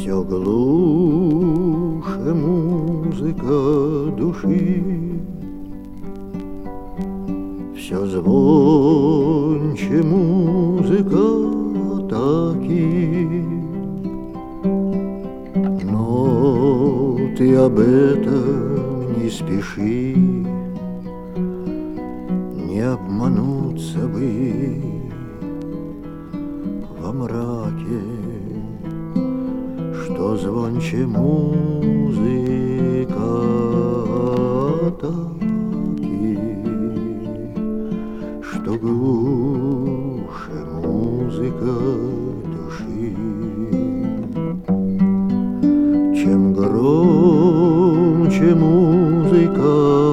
Все глуше музыка души, все звонче музыка атаки. Но ты об этом не спеши, не обмануться бы во мраке, что звонче музыка атаки, что глуше музыка души. Чем громче музыка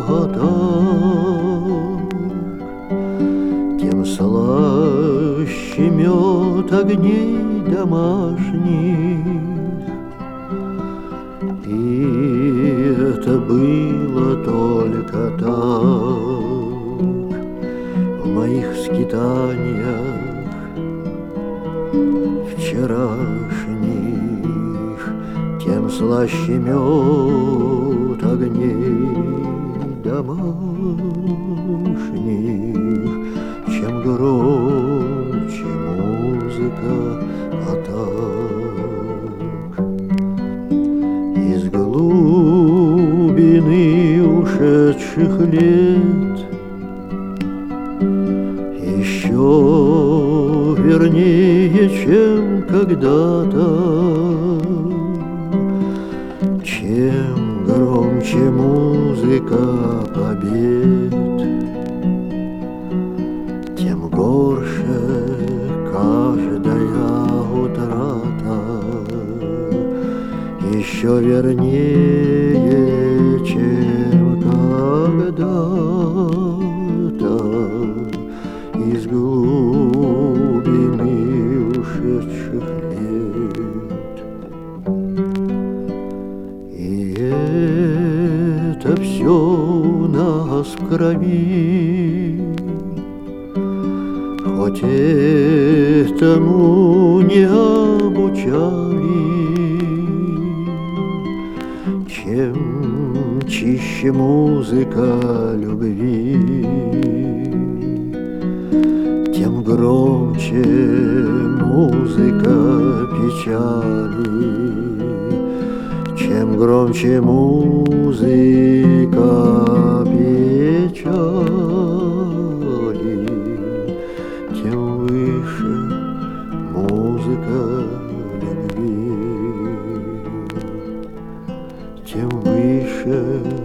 атак, тем слаще мед огней домашних. И это было только так в моих скитаниях вчерашних, тем слаще мед огней домашних, чем громче музыка атак. Из глубины ушедших лет еще вернее, чем когда-то, чем громче музыка побед, тем горше каждая утрата. Еще вернее, чем когда-то, из глубины ушедших лет. И это все у нас в крови, хоть этому не обучали. Чем чище музыка любви, тем громче музыка печали. Чем громче музыка печали, тем выше музыка любви, тем выше